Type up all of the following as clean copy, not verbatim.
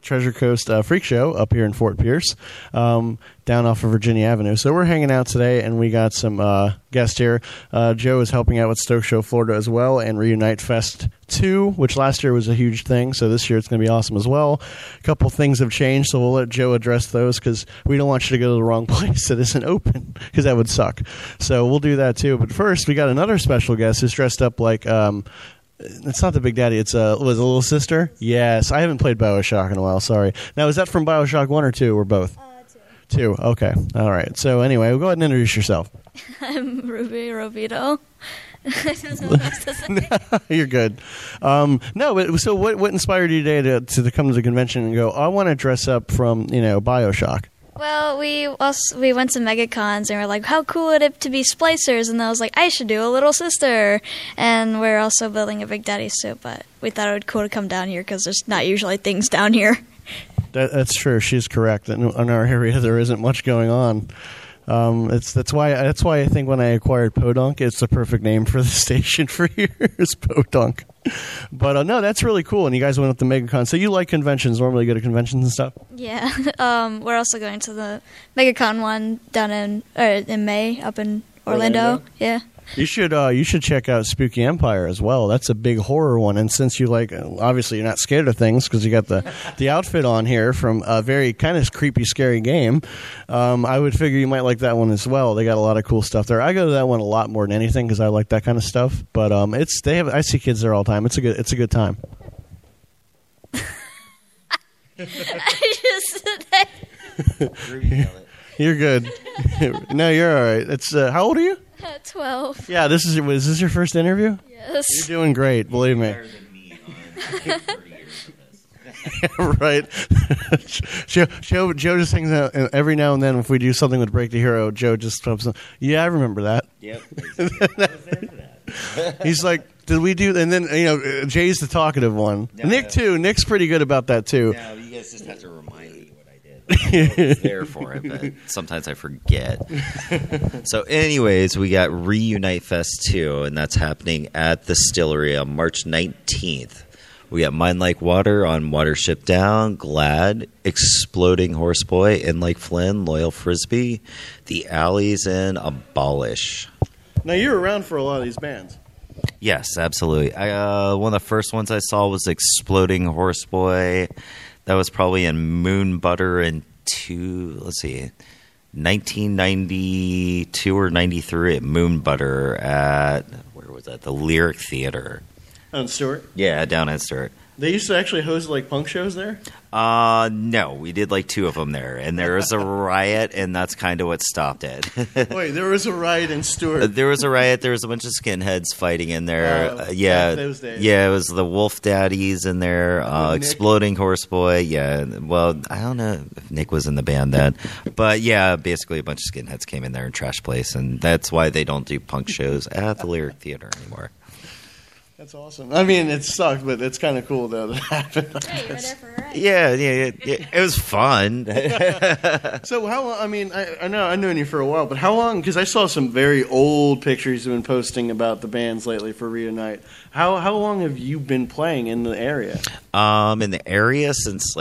Treasure Coast Freak Show up here in Fort Pierce, down off of Virginia Avenue. So we're hanging out today, and we got some guests here. Joe is helping out with Stoke Show Florida as well, and Reunite Fest 2, which last year was a huge thing. So this year it's going to be awesome as well. A couple things have changed, so we'll let Joe address those because we don't want you to go to the wrong place that isn't open, because that would suck. So we'll do that too. But first, we got another special guest who's dressed up like... it's not the Big Daddy. It's was a little sister. Yes, I haven't played BioShock in a while. Sorry. Now, is that from BioShock 1 or 2 or both? 2. Okay. All right. So anyway, we'll go ahead and introduce yourself. I'm Ruby Rovito. I don't know what else to say. You're good. So what inspired you today to come to the convention and go, I want to dress up from BioShock? Well, we went to MegaCons and we're like, how cool would it to be splicers? And I was like, I should do a little sister. And we're also building a Big Daddy suit, but we thought it would be cool to come down here because there's not usually things down here. That's true. She's correct. In our area, there isn't much going on. That's why I think when I acquired Podunk, it's the perfect name for the station for here is Podunk. But no, that's really cool. And you guys went up to MegaCon. So you like conventions? Normally go to conventions and stuff? Yeah. We're also going to the MegaCon one down in May up in Orlando. Yeah. You should check out Spooky Empire as well. That's a big horror one. And since you obviously you're not scared of things because you got the outfit on here from a very kind of creepy, scary game, I would figure you might like that one as well. They got a lot of cool stuff there. I go to that one a lot more than anything because I like that kind of stuff. But I see kids there all the time. It's a good time. You're good. No, you're all right. It's how old are you? 12. Yeah, is this your first interview? Yes. You're doing great, believe me. Right. Joe just hangs out every now and then. If we do something with Break the Hero, Joe just comes up. Yeah, I remember that. Yep. I was there for that. He's like, did we do? And then Jay's the talkative one. No, Nick too. Nick's pretty good about that too. No, you guys just have to remind me what I did. I was there for it, but sometimes I forget. So, anyways, we got Reunite Fest 2, and that's happening at the Distillery on March 19th. We got Mind Like Water on Watership Down, Glad, Exploding Horseboy, In Like Flynn, Loyal Frisbee, The Alleys, and Abolish. Now, you're around for a lot of these bands. Yes, absolutely. One of the first ones I saw was Exploding Horseboy. That was probably in Moon Butter in 1992 or 93 at Moon Butter at, where was that? The Lyric Theater. On Stewart? Yeah, down at Stewart. They used to actually host punk shows there? No, we did 2 of them there, and there was a riot, and that's kind of what stopped it. Wait, there was a riot in Stewart? There was a riot. There was a bunch of skinheads fighting in there. Yeah, those days. Yeah, it was the Wolf Daddies in there, Exploding Horseboy. Yeah, well, I don't know if Nick was in the band then, but yeah, basically a bunch of skinheads came in there and trashed place, and that's why they don't do punk shows at the Lyric Theater anymore. That's awesome. I mean, it sucked, but it's kind of cool, though, that it happened. Hey, you were there for a ride. Yeah, it was fun. So how long, I mean, I've known you for a while, but how long, because I saw some very old pictures you've been posting about the bands lately for Reunite. How long have you been playing in the area? In the area since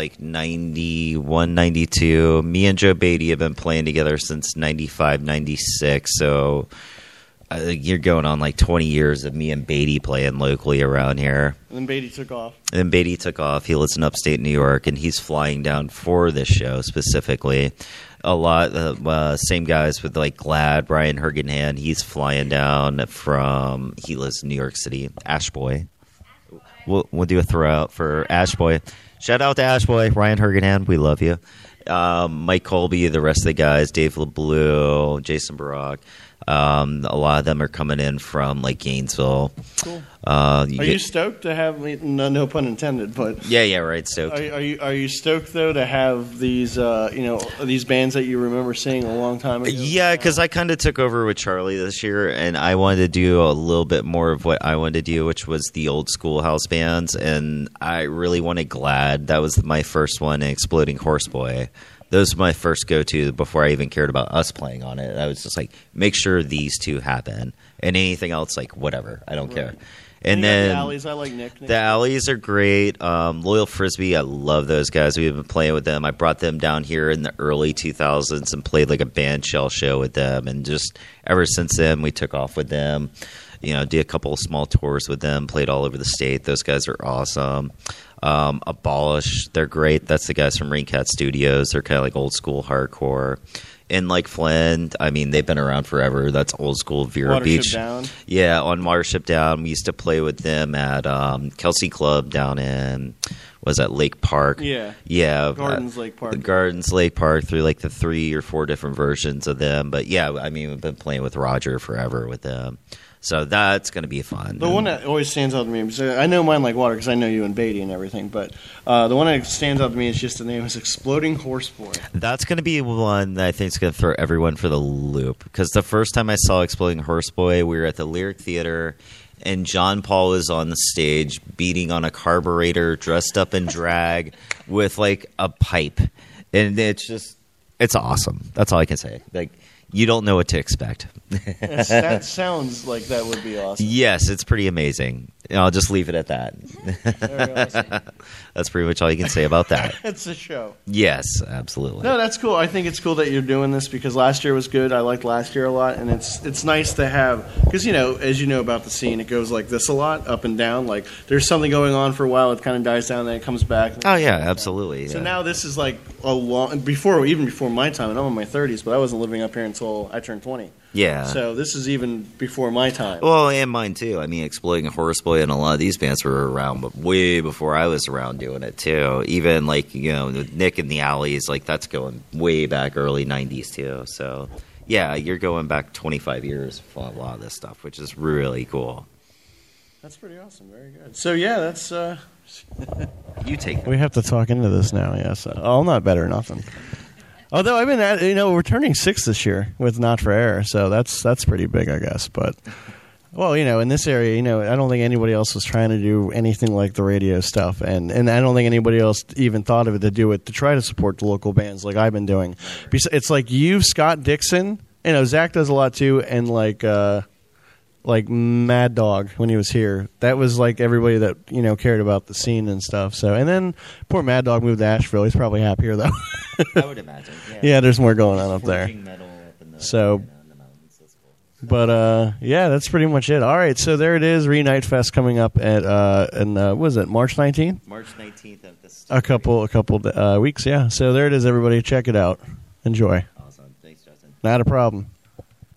91, 92. Me and Joe Beatty have been playing together since 95, 96, so... you're going on 20 years of me and Beatty playing locally around here. And then Beatty took off. He lives in upstate New York, and he's flying down for this show specifically. A lot of same guys with Glad, Brian Hergenhan. He's flying down from, he lives in New York City, Ashboy. We'll do a throw out for Ashboy. Shout out to Ashboy, Ryan Hergenhan. We love you. Mike Colby, the rest of the guys, Dave LeBlue, Jason Barak. A lot of them are coming in from Gainesville. Cool. Are you stoked to have? No pun intended, but yeah, right. Stoked. Are you stoked though to have these these bands that you remember seeing a long time ago? Yeah, because I kind of took over with Charlie this year, and I wanted to do a little bit more of what I wanted to do, which was the old school house bands, and I really wanted Glad. That was my first one, Exploding Horseboy. Those were my first go-to before I even cared about us playing on it. I was just make sure these 2 happen. And anything else, whatever. I don't care. And you got then the Alleys. I like Nick. the Alleys are great. Loyal Frisbee, I love those guys. We've been playing with them. I brought them down here in the early 2000s and played like a band shell show with them. And just ever since then, we took off with them. You know, did a couple of small tours with them. Played all over the state. Those guys are awesome. Abolish, they're great. That's the guys from Raincat Studios. They're kind of like old school hardcore. And like Flynn, I mean, they've been around forever. That's old school Vero Watership Beach. Down. Yeah, on Watership Down. We used to play with them at Kelsey Club down in, was that Lake Park? Yeah. Yeah. Gardens Lake Park. Gardens Lake Park, through like the 3 or 4 different versions of them. But yeah, I mean, we've been playing with Roger forever with them. So that's going to be fun. The one that always stands out to me, because I know mine like water because I know you and Beatty and everything, but the one that stands out to me is just the name is Exploding Horseboy. That's going to be one that I think is going to throw everyone for the loop. Because the first time I saw Exploding Horseboy, we were at the Lyric Theater, and John Paul was on the stage beating on a carburetor, dressed up in drag, with like a pipe. And it's awesome. That's all I can say. Like, you don't know what to expect. That sounds like that would be awesome. Yes, it's pretty amazing. I'll just leave it at that. Very awesome. That's pretty much all you can say about that. It's a show. Yes, absolutely. No, that's cool. I think it's cool that you're doing this because last year was good. I liked last year a lot, and it's nice to have because as you know about the scene, it goes like this a lot, up and down. Like there's something going on for a while, it kind of dies down, then it comes back. Oh yeah, absolutely. So yeah. now this is like even before my time, and I'm in my 30s, but I wasn't living up here until I turned 20. Yeah. So this is even before my time. Well, and mine too. I mean, Exploding Horseboy and a lot of these bands were around, but way before I was around doing it too. Even like Nick in the Alleys, like that's going way back early '90s too. So yeah, you're going back 25 years for a lot of this stuff, which is really cool. That's pretty awesome. Very good. So yeah, that's. You take. We have to talk into this now. Yes. I'm not better or nothing. Although I've been at, we're turning 6 this year with Not for Air, so that's pretty big, I guess. But, well, in this area, I don't think anybody else was trying to do anything like the radio stuff, and I don't think anybody else even thought of it to do it to try to support the local bands like I've been doing. It's like you, Scott Dixon, Zach does a lot too, and like Mad Dog when he was here. That was like everybody that cared about the scene and stuff. So, and then poor Mad Dog moved to Asheville. He's probably happier though. I would imagine. Yeah, there's more going on up there. Metal up in the, so, in the mountains. That's cool. But yeah, that's pretty much it. All right, so there it is. Reunite Fest coming up at what was it, March 19th? March 19th at the A couple weeks. Yeah. So there it is. Everybody, check it out. Enjoy. Awesome. Thanks, Justin. Not a problem.